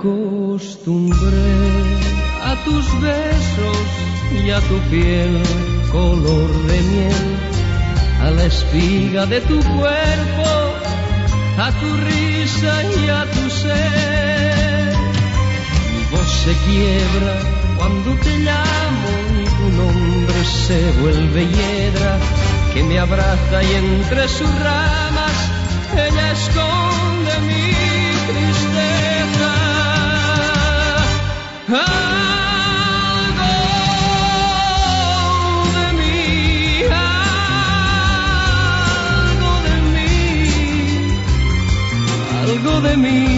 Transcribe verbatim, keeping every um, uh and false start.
acostumbré a tus besos y a tu piel color de miel, a la espiga de tu cuerpo, a tu risa y a tu ser. Mi voz se quiebra cuando te llamo y tu nombre se vuelve hiedra que me abraza y entre sus ramas ella esconde mi tristeza. Algo de mí, algo de mí, algo de mí